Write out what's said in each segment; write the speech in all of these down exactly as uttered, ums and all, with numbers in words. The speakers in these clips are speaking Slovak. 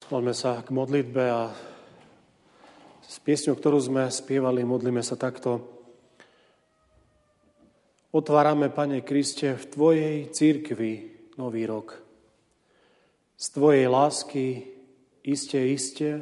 Poďme sa k modlitbe a s piesňou, ktorú sme spievali, modlíme sa takto. Otvárame, Pane Kriste, v Tvojej cirkvi nový rok. Z Tvojej lásky iste, iste,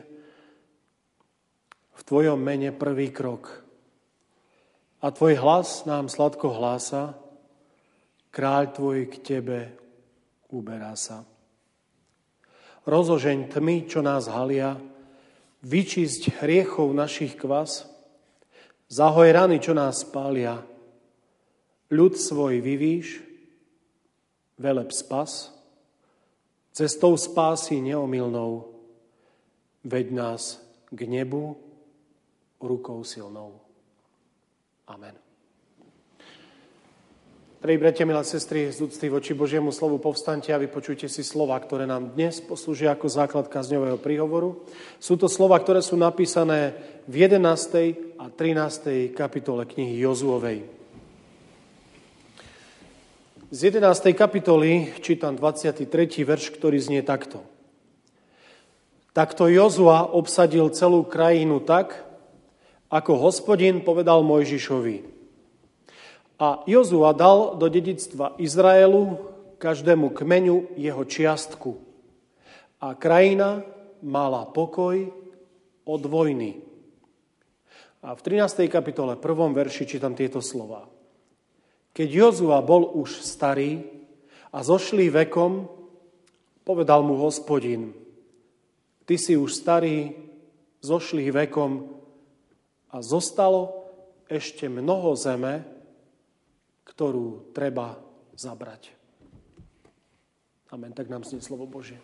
v Tvojom mene prvý krok. A Tvoj hlas nám sladko hlása, kráľ Tvoj k Tebe uberá sa. Rozožeň tmy, čo nás halia, vyčisť hriechov našich kvas, zahoj rany, čo nás spália, ľud svoj vyvíš, veleb spas, cestou spásy neomylnou, veď nás k nebu rukou silnou. Amen. Drahí bratia, milé sestry, z úcty voči Božiemu slovu povstaňte a vypočujte si slova, ktoré nám dnes poslúžia ako základ kazňového príhovoru. Sú to slova, ktoré sú napísané v jedenástej a trinástej kapitole knihy Jozuovej. Z jedenástej kapitoly čítam dvadsiaty tretí verš, ktorý znie takto. Takto Jozua obsadil celú krajinu tak, ako Hospodin povedal Mojžišovi. A Jozua dal do dedičstva Izraelu každému kmeňu jeho čiastku. A krajina mala pokoj od vojny. A v trinástej kapitole prvom verši čítam tieto slova. Keď Jozua bol už starý a zošlý vekom, povedal mu Hospodin, ty si už starý, zošlý vekom a zostalo ešte mnoho zeme, ktorú treba zabrať. Amen. Tak nám znie slovo Božie.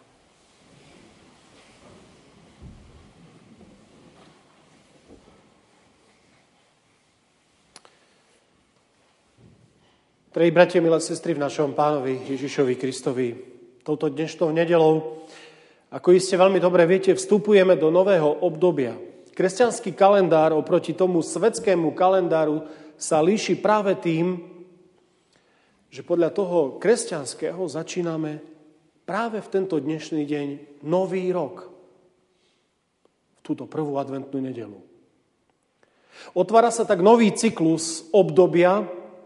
Drahí bratia, milé sestry, v našom Pánovi Ježišovi Kristovi, touto dnešnou nedeľou, ako iste veľmi dobre viete, vstupujeme do nového obdobia. Kresťanský kalendár oproti tomu svetskému kalendáru sa líši práve tým, že podľa toho kresťanského začíname práve v tento dnešný deň nový rok. V túto prvú adventnú nedeľu. Otvára sa tak nový cyklus obdobia,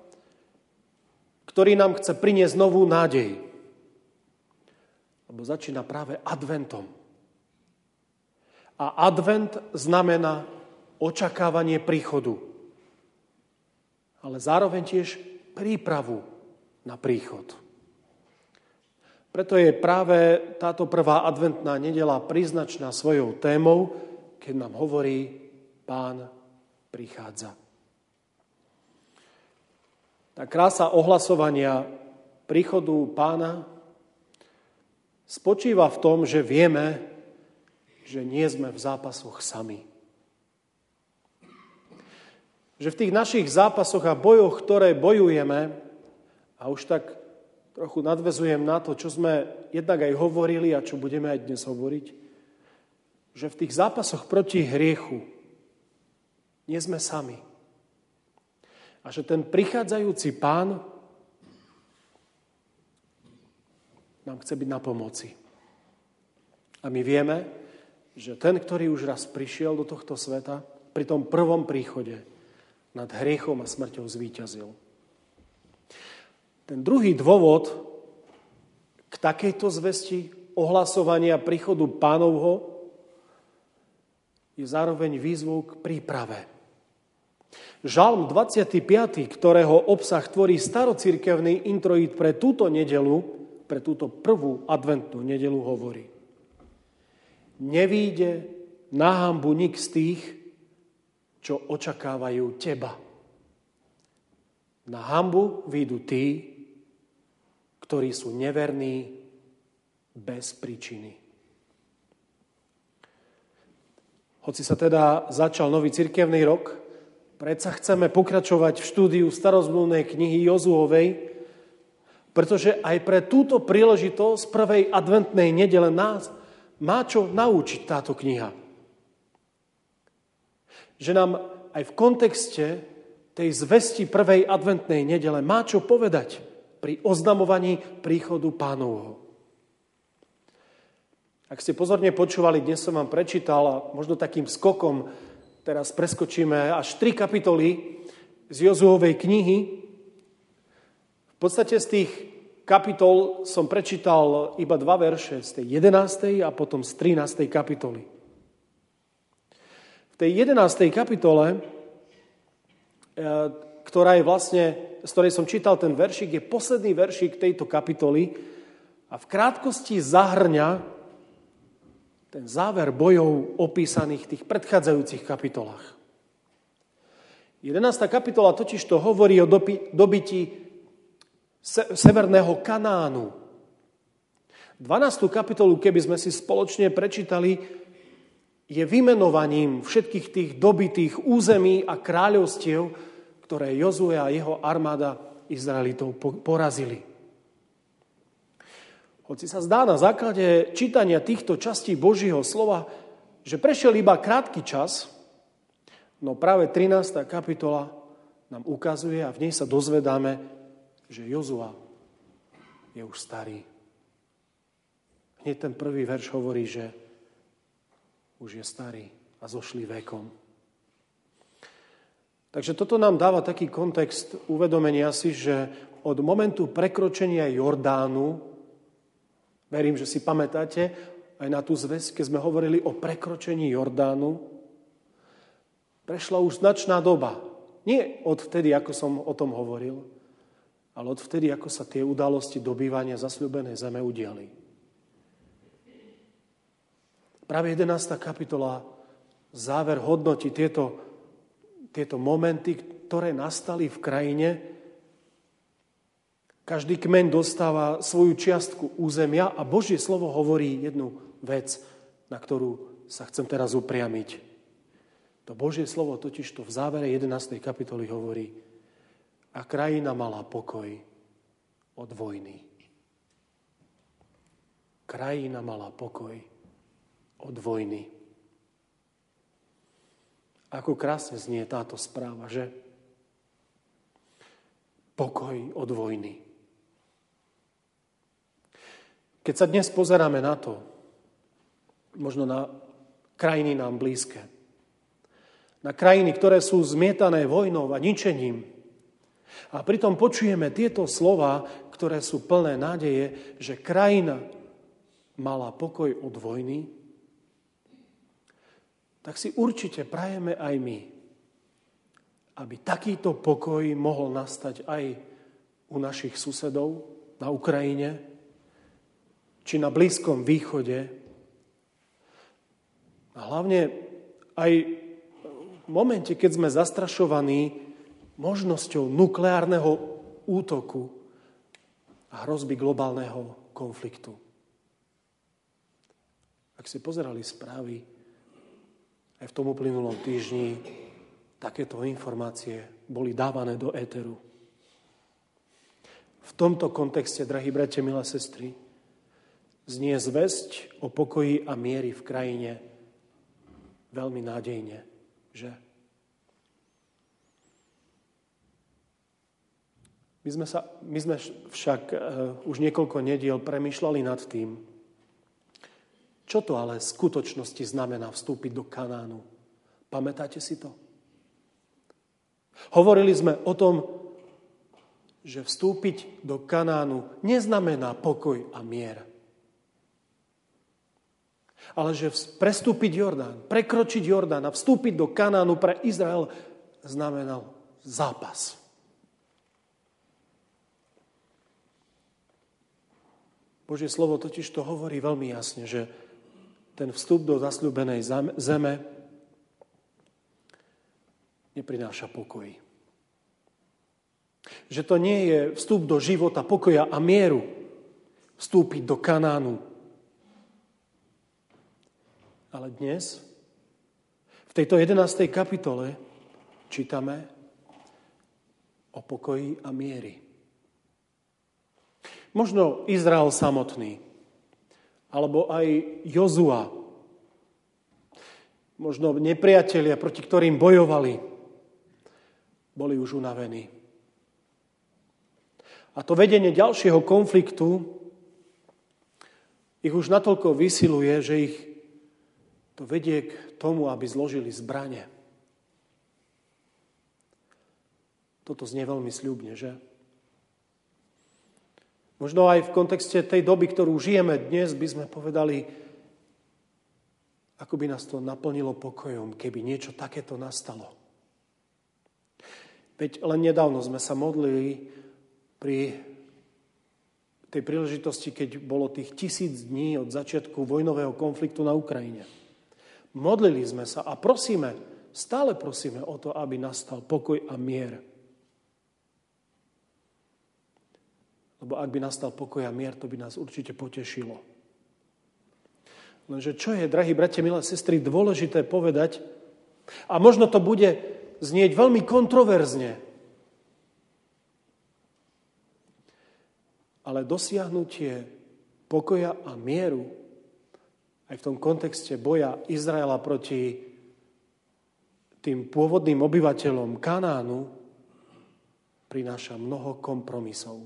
ktorý nám chce priniesť novú nádej. Lebo začína práve adventom. A advent znamená očakávanie príchodu. Ale zároveň tiež prípravu na príchod. Preto je práve táto prvá adventná nedeľa príznačná svojou témou, keď nám hovorí Pán prichádza. Tá krása ohlasovania príchodu Pána spočíva v tom, že vieme, že nie sme v zápasoch sami. Že v tých našich zápasoch a bojoch, ktoré bojujeme, a už tak trochu nadväzujem na to, čo sme jednak aj hovorili a čo budeme aj dnes hovoriť, že v tých zápasoch proti hriechu nie sme sami. A že ten prichádzajúci Pán nám chce byť na pomoci. A my vieme, že ten, ktorý už raz prišiel do tohto sveta, pri tom prvom príchode nad hriechom a smrťou zvíťazil. Ten druhý dôvod k takejto zvesti ohlasovania príchodu Pánovho je zároveň výzvou k príprave. Žalm dvadsiaty piaty, ktorého obsah tvorí starocirkevný introit pre túto nedeľu, pre túto prvú adventnú nedeľu hovorí: Nevíde na hanbu nik z tých, čo očakávajú teba. Na hanbu výjdu tí, ktorí sú neverní bez príčiny. Hoci sa teda začal nový cirkevný rok, predsa chceme pokračovať v štúdiu starozmluvnej knihy Jozuovej, pretože aj pre túto príležitosť prvej adventnej nedele nás má čo naučiť táto kniha. Že nám aj v kontexte tej zvesti prvej adventnej nedele má čo povedať pri oznamovaní príchodu Pánovho. Ak ste pozorne počúvali, dnes som vám prečítal a možno takým skokom teraz preskočíme až tri kapitoly z Jozuovej knihy. V podstate z tých kapitol som prečítal iba dva verše, z tej jedenástej a potom z trinástej kapitoly. V tej jedenástej kapitole, ktorá je vlastne, z ktorej som čítal ten veršik, je posledný veršik tejto kapitoly a v krátkosti zahrňa ten záver bojov opísaných v tých predchádzajúcich kapitolách. jedenásta kapitola totiž to hovorí o dobití severného Kanánu. dvanástu kapitolu, keby sme si spoločne prečítali, je vymenovaním všetkých tých dobitých území a kráľovstiev, ktoré Jozue a jeho armáda Izraelitov porazili. Hoci sa zdá na základe čítania týchto častí Božieho slova, že prešiel iba krátky čas, no práve trinásta kapitola nám ukazuje a v nej sa dozvedáme, že Jozua je už starý. Hneď ten prvý verš hovorí, že už je starý a zošlý vekom. Takže toto nám dáva taký kontext uvedomenia si, že od momentu prekročenia Jordánu, verím, že si pamätáte aj na tú zväzť, keď sme hovorili o prekročení Jordánu, prešla už značná doba. Nie odvtedy, ako som o tom hovoril, ale odvtedy, ako sa tie udalosti dobývania zasľúbenej zeme udiali. Práve jedenásta kapitola záver hodnotí tieto, tieto momenty, ktoré nastali v krajine. Každý kmeň dostáva svoju čiastku územia a Božie slovo hovorí jednu vec, na ktorú sa chcem teraz upriamiť. To Božie slovo totižto v závere jedenástej kapitoly hovorí: a krajina mala pokoj od vojny. Krajina mala pokoj od vojny. Ako krásne znie táto správa, že? Pokoj od vojny. Keď sa dnes pozeráme na to, možno na krajiny nám blízke, na krajiny, ktoré sú zmietané vojnou a ničením, a pritom počujeme tieto slova, ktoré sú plné nádeje, že krajina mala pokoj od vojny, tak si určite prajeme aj my, aby takýto pokoj mohol nastať aj u našich susedov na Ukrajine, či na Blízkom východe. A hlavne aj v momente, keď sme zastrašovaní možnosťou nukleárneho útoku a hrozby globálneho konfliktu. Ak ste pozerali správy, aj v tom uplynulom týždni takéto informácie boli dávané do éteru. V tomto kontexte, drahí bratia, milé sestry, znie zvesť o pokoji a miery v krajine veľmi nádejne, že? My sme, sa, my sme však uh, už niekoľko nediel premýšľali nad tým, čo to ale v skutočnosti znamená vstúpiť do Kanánu. Pamätáte si to? Hovorili sme o tom, že vstúpiť do Kanánu neznamená pokoj a mier. Ale že prestúpiť Jordán, prekročiť Jordán a vstúpiť do Kanánu pre Izrael znamenal zápas. Božie slovo totiž to hovorí veľmi jasne, že ten vstup do zasľúbenej zeme neprináša pokoj. Že to nie je vstup do života, pokoja a mieru, vstúpiť do Kanánu. Ale dnes, v tejto jedenástej kapitole, čítame o pokoji a miery. Možno Izrael samotný, alebo aj Jozua, možno nepriatelia, proti ktorým bojovali, boli už unavení. A to vedenie ďalšieho konfliktu ich už natoľko vysiluje, že ich to vedie k tomu, aby zložili zbrane. Toto znie veľmi sľubne, že? Možno aj v kontexte tej doby, ktorú žijeme dnes, by sme povedali, ako by nás to naplnilo pokojom, keby niečo takéto nastalo. Veď len nedávno sme sa modlili pri tej príležitosti, keď bolo tých tisíc dní od začiatku vojnového konfliktu na Ukrajine. Modlili sme sa a prosíme, stále prosíme o to, aby nastal pokoj a mier. Lebo ak by nastal pokoj a mier, to by nás určite potešilo. Lenže čo je, drahí bratia, milé sestry, dôležité povedať, a možno to bude znieť veľmi kontroverzne, ale dosiahnutie pokoja a mieru aj v tom kontexte boja Izraela proti tým pôvodným obyvateľom Kanánu prináša mnoho kompromisov.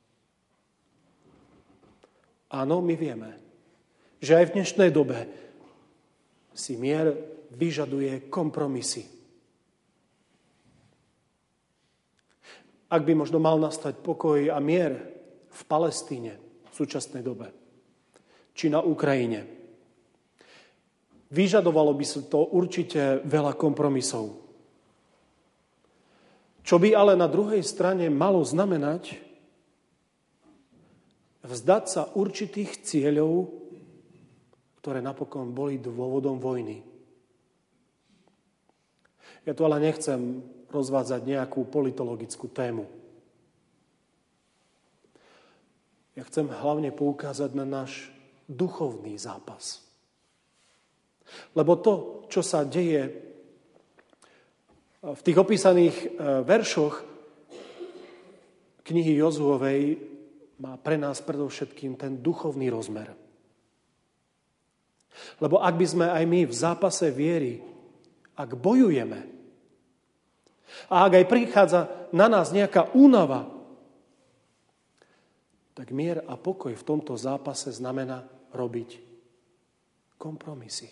Áno, my vieme, že aj v dnešnej dobe si mier vyžaduje kompromisy. Ak by možno mal nastať pokoj a mier v Palestíne v súčasnej dobe, či na Ukrajine, vyžadovalo by sa to určite veľa kompromisov. Čo by ale na druhej strane malo znamenať vzdať sa určitých cieľov, ktoré napokon boli dôvodom vojny. Ja tu ale nechcem rozvádzať nejakú politologickú tému. Ja chcem hlavne poukázať na náš duchovný zápas. Lebo to, čo sa deje v tých opísaných veršoch knihy Jozuovej, má pre nás predovšetkým ten duchovný rozmer. Lebo ak by sme aj my v zápase viery, ak bojujeme, a ak aj prichádza na nás nejaká únava, tak mier a pokoj v tomto zápase znamená robiť kompromisy.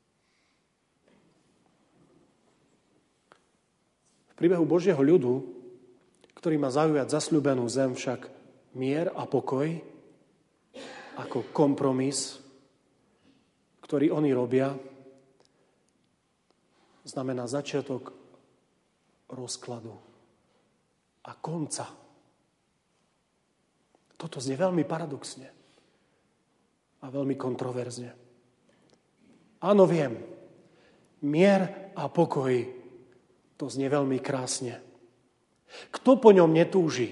V príbehu Božieho ľudu, ktorý má zaujať zasľúbenú zem, však mier a pokoj ako kompromis, ktorý oni robia, znamená začiatok rozkladu a konca. Toto znie veľmi paradoxne a veľmi kontroverzne. Áno, viem, mier a pokoj, to znie veľmi krásne. Kto po ňom netúži?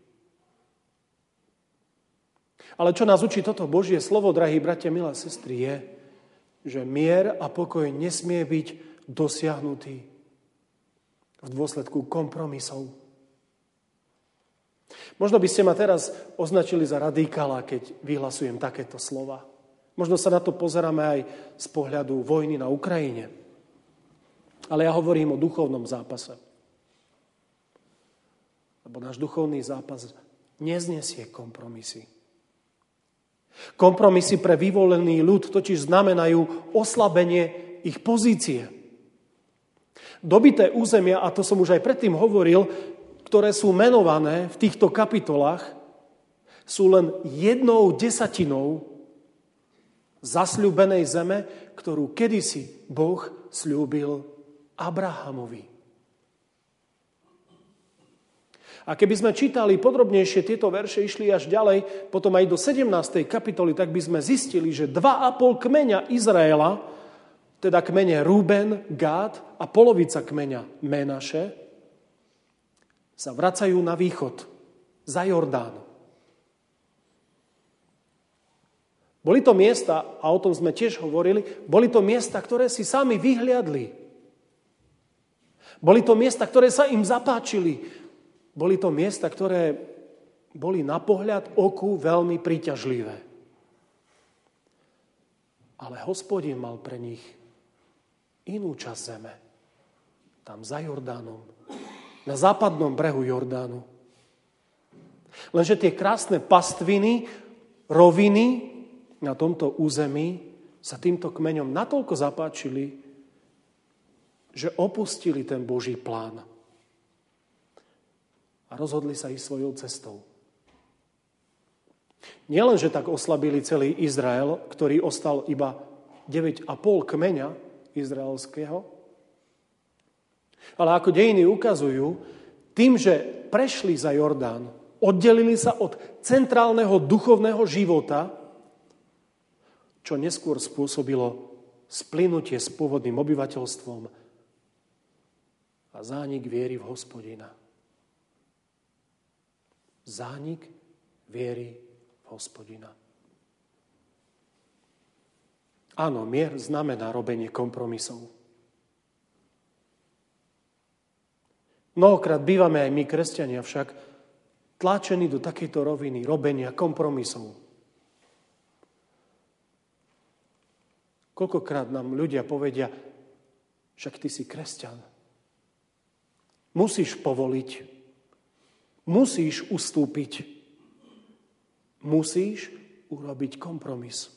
Ale čo nás učí toto Božie slovo, drahí bratia, milé sestry, je, že mier a pokoj nesmie byť dosiahnutý v dôsledku kompromisov. Možno by ste ma teraz označili za radikála, keď vyhlasujem takéto slova. Možno sa na to pozeráme aj z pohľadu vojny na Ukrajine. Ale ja hovorím o duchovnom zápase. Lebo náš duchovný zápas neznesie kompromisy. Kompromisy pre vyvolený ľud totiž znamenajú oslabenie ich pozície. Dobité územia, a to som už aj predtým hovoril, ktoré sú menované v týchto kapitolách, sú len jednou desatinou zasľúbenej zeme, ktorú kedysi Boh sľúbil Abrahamovi. A keby sme čítali podrobnejšie tieto verše, išli až ďalej, potom aj do sedemnástej kapitoly, tak by sme zistili, že dva a pol kmeňa Izraela, teda kmene Ruben, Gád a polovica kmeňa Menaše, sa vracajú na východ, za Jordán. Boli to miesta, a o tom sme tiež hovorili, boli to miesta, ktoré si sami vyhliadli. Boli to miesta, ktoré sa im zapáčili. Boli to miesta, ktoré boli na pohľad oku veľmi príťažlivé. Ale Hospodin mal pre nich inú časť zeme. Tam za Jordánom, na západnom brehu Jordánu. Lenže tie krásne pastviny, roviny na tomto území sa týmto kmeňom natoľko zapáčili, že opustili ten Boží plán a rozhodli sa ísť svojou cestou. Nielen, že tak oslabili celý Izrael, ktorý ostal iba deväť a pol kmeňa izraelského, ale ako dejiny ukazujú, tým, že prešli za Jordán, oddelili sa od centrálneho duchovného života, čo neskôr spôsobilo splynutie s pôvodným obyvateľstvom a zánik viery v Hospodina. Zánik viery v Hospodina. Áno, mier znamená robenie kompromisov. Mnohokrát bývame aj my, kresťania, však tlačení do takejto roviny robenia kompromisov. Koľkokrát nám ľudia povedia, však ty si kresťan. Musíš povoliť. Musíš ustúpiť. Musíš urobiť kompromis.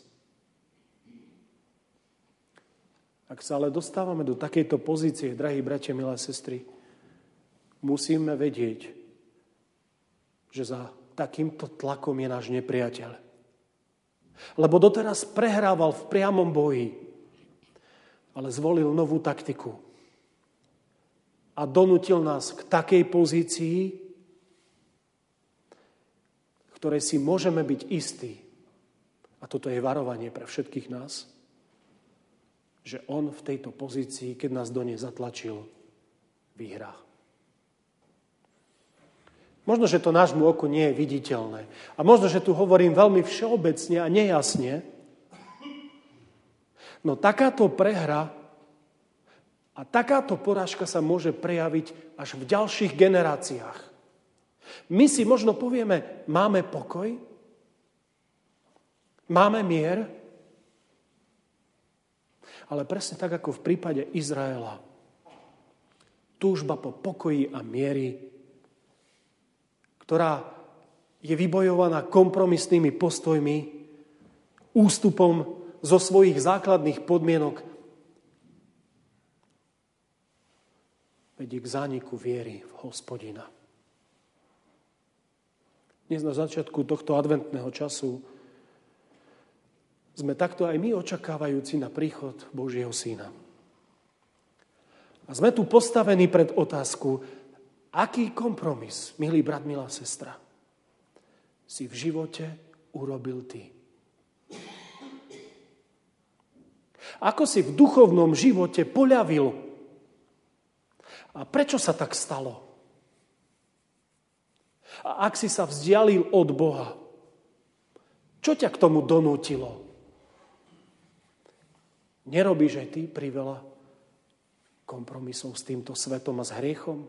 Ak sa ale dostávame do takejto pozície, drahí bratia, milé sestry, musíme vedieť, že za takýmto tlakom je náš nepriateľ. Lebo doteraz prehrával v priamom boji, ale zvolil novú taktiku a donútil nás k takej pozícii, v ktorej si môžeme byť istí, a toto je varovanie pre všetkých nás, že on v tejto pozícii, keď nás do nej zatlačil, vyhrá. Možno, že to nášmu oku nie je viditeľné. A možno, že tu hovorím veľmi všeobecne a nejasne. No takáto prehra a takáto porážka sa môže prejaviť až v ďalších generáciách. My si možno povieme, máme pokoj? Máme mier? Ale presne tak, ako v prípade Izraela. Túžba po pokoji a miery, ktorá je vybojovaná kompromisnými postojmi, ústupom zo svojich základných podmienok, vedie k zániku viery v Hospodina. Dnes na začiatku tohto adventného času sme takto aj my očakávajúci na príchod Božieho Syna. A sme tu postavení pred otázku, aký kompromis, milý brat, milá sestra, si v živote urobil ty? Ako si v duchovnom živote poľavil? A prečo sa tak stalo? A ak si sa vzdialil od Boha, čo ťa k tomu donútilo? Nerobíš aj ty priveľa kompromisov s týmto svetom a s hriechom?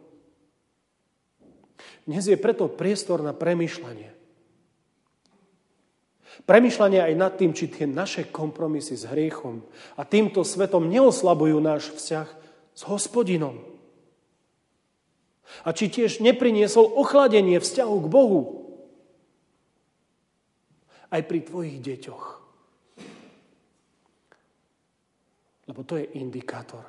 Dnes je preto priestor na premýšľanie. Premýšľanie aj nad tým, či tie naše kompromisy s hriechom a týmto svetom neoslabujú náš vzťah s Hospodinom. A či tiež nepriniesol ochladenie vzťahu k Bohu aj pri tvojich deťoch. Lebo to je indikátor.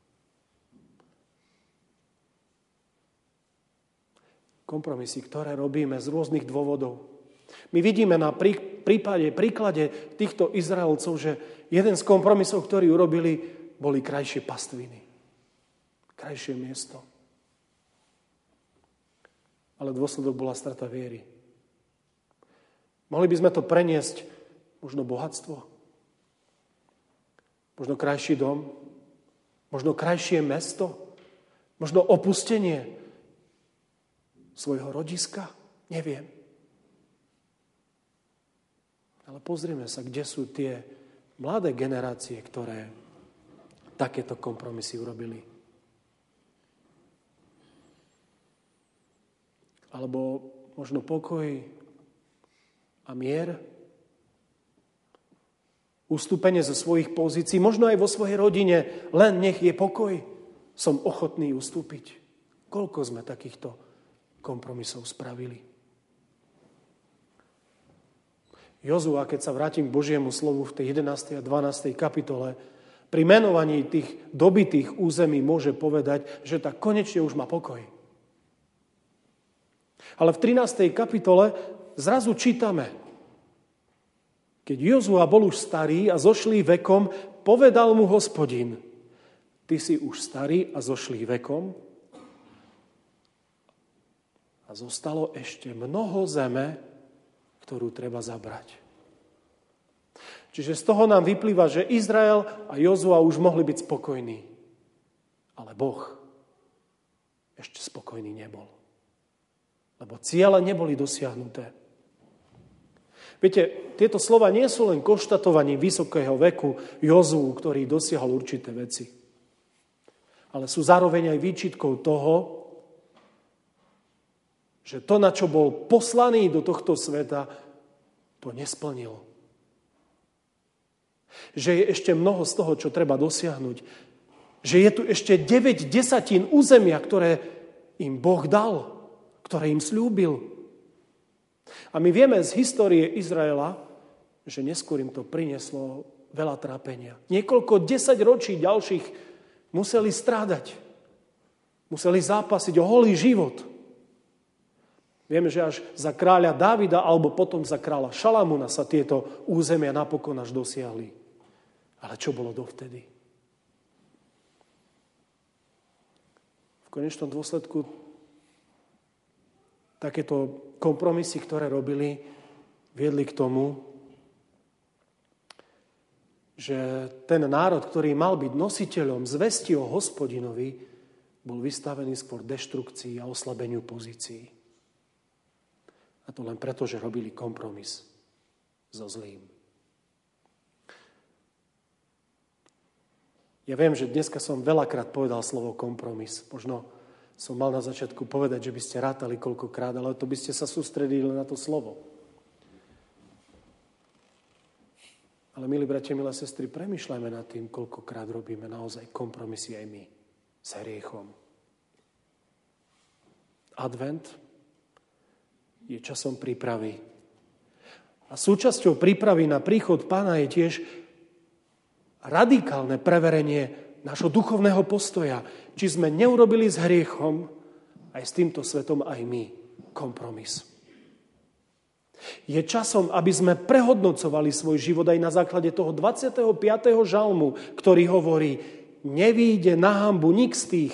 Kompromisy, ktoré robíme z rôznych dôvodov. My vidíme na prípade, príklade týchto Izraelcov, že jeden z kompromisov, ktorý urobili, boli krajšie pastviny. Krajšie miesto. Ale dôsledok bola strata viery. Mohli by sme to preniesť, možno bohatstvo, možno krajší dom, možno krajšie mesto, možno opustenie svojho rodiska, neviem. Ale pozrieme sa, kde sú tie mladé generácie, ktoré takéto kompromisy urobili. Alebo možno pokoj a mier, ustúpenie zo svojich pozícií, možno aj vo svojej rodine, len nech je pokoj, som ochotný ustúpiť. Koľko sme takýchto kompromisov spravili? Jozua, keď sa vrátim k Božiemu slovu v tej jedenástej a dvanástej kapitole, pri menovaní tých dobitých území môže povedať, že tak konečne už má pokoj. Ale v trinástej kapitole zrazu čítame, keď Jozua bol už starý a zošlý vekom, povedal mu Hospodin, ty si už starý a zošlý vekom a zostalo ešte mnoho zeme, ktorú treba zabrať. Čiže z toho nám vyplýva, že Izrael a Jozua už mohli byť spokojní. Ale Boh ešte spokojný nebol. Lebo ciele neboli dosiahnuté. Viete, tieto slova nie sú len konštatovaním vysokého veku Jozuu, ktorý dosiahol určité veci. Ale sú zároveň aj výčitkou toho, že to, na čo bol poslaný do tohto sveta, to nesplnil. Že je ešte mnoho z toho, čo treba dosiahnuť. Že je tu ešte deväť desatín územia, ktoré im Boh dal, ktoré im sľúbil. A my vieme z histórie Izraela, že neskôr im to prinieslo veľa trápenia. Niekoľko desaťročí ďalších museli strádať. Museli zápasiť o holý život. Vieme, že až za kráľa Dávida alebo potom za kráľa Šalamúna sa tieto územia napokon až dosiahli. Ale čo bolo dovtedy? V konečnom dôsledku takéto kompromisy, ktoré robili, viedli k tomu, že ten národ, ktorý mal byť nositeľom zvesti o Hospodinovi, bol vystavený skôr deštrukcii a oslabeniu pozícií. A to len preto, že robili kompromis so zlým. Ja viem, že dneska som veľakrát povedal slovo kompromis. Možno som mal na začiatku povedať, že by ste rátali koľkokrát, ale to by ste sa sústredili na to slovo. Ale milí bratia, milé sestry, premýšľajme nad tým, koľkokrát robíme naozaj kompromisy aj my s hriechom. Advent je časom prípravy. A súčasťou prípravy na príchod Pána je tiež radikálne preverenie nášho duchovného postoja. Či sme neurobili s hriechom aj s týmto svetom aj my kompromis. Je časom, aby sme prehodnocovali svoj život aj na základe toho dvadsiateho piateho žalmu, ktorý hovorí, nevíde na hanbu nik z tých,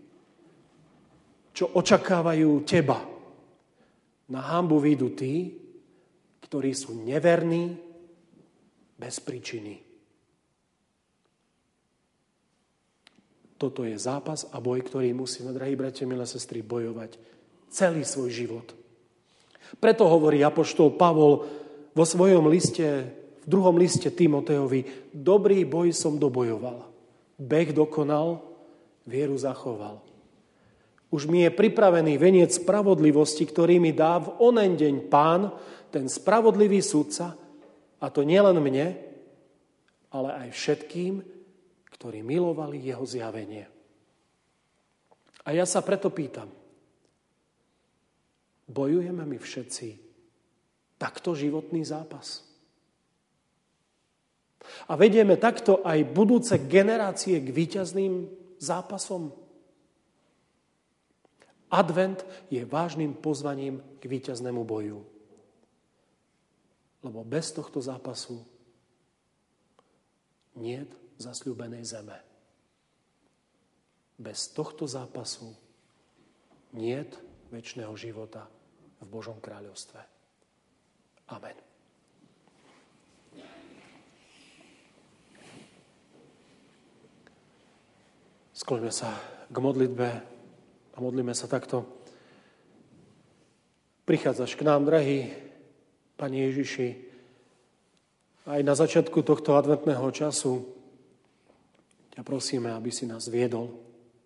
čo očakávajú teba. Na hanbu výjdu tí, ktorí sú neverní bez príčiny. Toto je zápas a boj, ktorý musíme, drahí bratia, milé sestry, bojovať celý svoj život. Preto hovorí apoštol Pavol vo svojom liste, v druhom liste Timotejovi, dobrý boj som dobojoval, beh dokonal, vieru zachoval. Už mi je pripravený veniec spravodlivosti, ktorý mi dá v onen deň Pán, ten spravodlivý sudca, a to nielen mne, ale aj všetkým, ktorí milovali jeho zjavenie. A ja sa preto pýtam, bojujeme my všetci takto životný zápas? A vedieme takto aj budúce generácie k víťazným zápasom? Advent je vážnym pozvaním k víťaznému boju. Lebo bez tohto zápasu niet zasľúbenej zeme. Bez tohto zápasu niet večného života v Božom kráľovstve. Amen. Skloňme sa k modlitbe a modlíme sa takto. Prichádzaš k nám, drahý Pane Ježiši, aj na začiatku tohto adventného času ťa prosíme, aby si nás viedol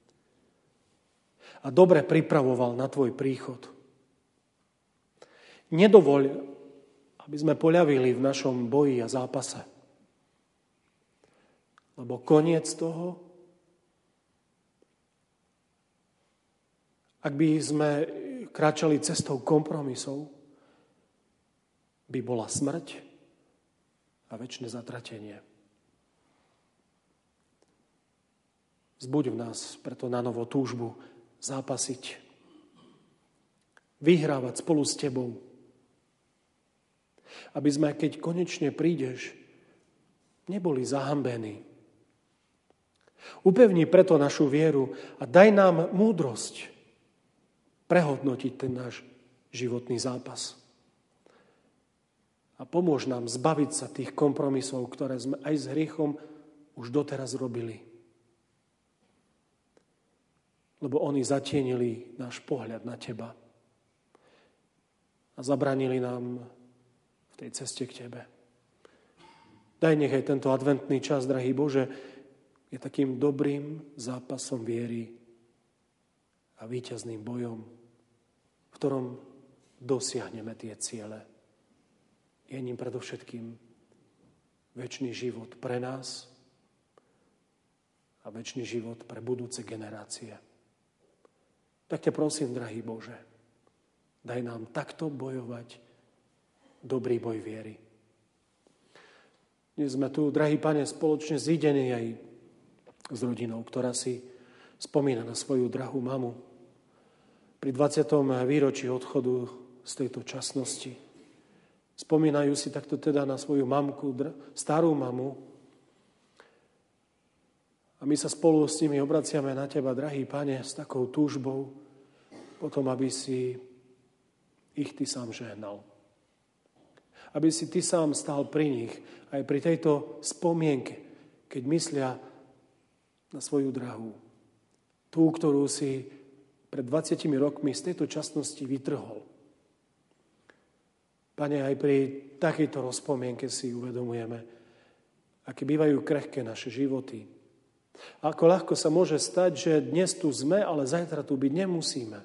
a dobre pripravoval na tvoj príchod. Nedovoľ, aby sme poľavili v našom boji a zápase. Lebo koniec toho, ak by sme kráčali cestou kompromisov, by bola smrť a večné zatratenie. Vzbuď v nás preto na novo túžbu zápasiť, vyhrávať spolu s tebou, aby sme, keď konečne prídeš, neboli zahambení. Upevni preto našu vieru a daj nám múdrosť prehodnotiť ten náš životný zápas. A pomôž nám zbaviť sa tých kompromisov, ktoré sme aj s hriechom už doteraz robili. Lebo oni zatienili náš pohľad na teba a zabranili nám v tej ceste k tebe. Daj, nech aj tento adventný čas, drahý Bože, je takým dobrým zápasom viery a víťazným bojom, v ktorom dosiahneme tie ciele. Je ním predovšetkým večný život pre nás a večný život pre budúce generácie. Tak ťa prosím, drahý Bože, daj nám takto bojovať dobrý boj viery. Dnes sme tu, drahý Pane, spoločne zídení aj s rodinou, ktorá si spomína na svoju drahú mamu pri dvadsiatom výročí odchodu z tejto časnosti. Spomínajú si takto teda na svoju mamku, starú mamu. A my sa spolu s nimi obraciame na teba, drahý Pane, s takou túžbou, potom, aby si ich ty sám žehnal. Aby si ty sám stál pri nich, aj pri tejto spomienke, keď myslia na svoju drahú. Tú, ktorú si pred dvadsiatimi rokmi z tejto časnosti vytrhol. Pane, aj pri takejto rozpomienke si uvedomujeme, aké bývajú krehké naše životy. Ako ľahko sa môže stať, že dnes tu sme, ale zajtra tu byť nemusíme.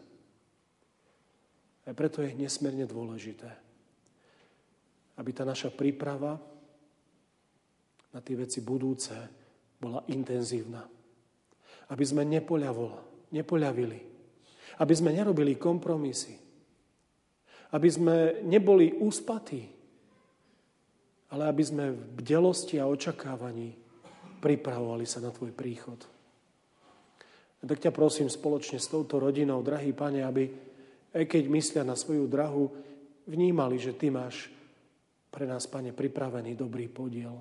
A preto je nesmierne dôležité, aby tá naša príprava na tie veci budúce bola intenzívna. Aby sme nepoľavili. Aby sme nerobili kompromisy. Aby sme neboli úspatí. Ale aby sme v bdelosti a očakávaní pripravovali sa na tvoj príchod. A tak ťa prosím spoločne s touto rodinou, drahý Pane, aby, aj keď myslia na svoju drahu, vnímali, že ty máš pre nás, Pane, pripravený dobrý podiel.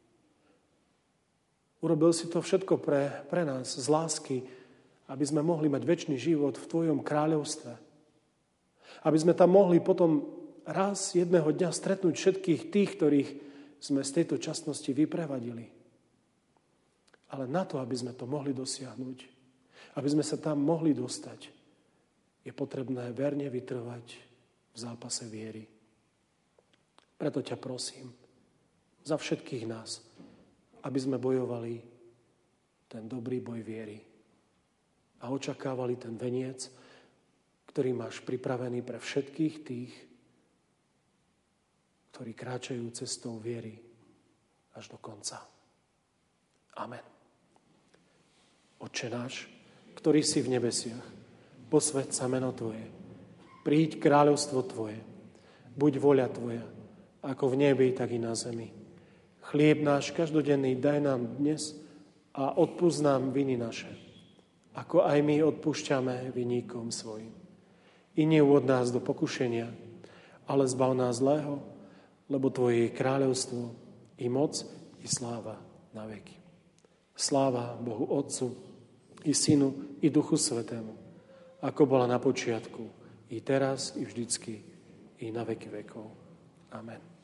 Urobil si to všetko pre, pre nás z lásky, aby sme mohli mať večný život v tvojom kráľovstve. Aby sme tam mohli potom raz jedného dňa stretnúť všetkých tých, ktorých sme z tejto časnosti vyprevadili. Ale na to, aby sme to mohli dosiahnuť, aby sme sa tam mohli dostať, je potrebné verne vytrvať v zápase viery. Preto ťa prosím za všetkých nás, aby sme bojovali ten dobrý boj viery a očakávali ten veniec, ktorý máš pripravený pre všetkých tých, ktorí kráčajú cestou viery až do konca. Amen. Otče náš, ktorý si v nebesiach, posväť sa meno Tvoje, príď kráľovstvo Tvoje, buď voľa Tvoja, ako v nebi, tak i na zemi. Chlieb náš každodenný daj nám dnes a odpusť nám viny naše, ako aj my odpúšťame viníkom svojim. I neuvod nás do pokušenia, ale zbav nás zlého, lebo Tvoje je kráľovstvo, i moc, i sláva na veky. Sláva Bohu Otcu, i Synu, i Duchu Svätému, ako bola na počiatku, i teraz, i vždycky, i na veky vekov. Amen.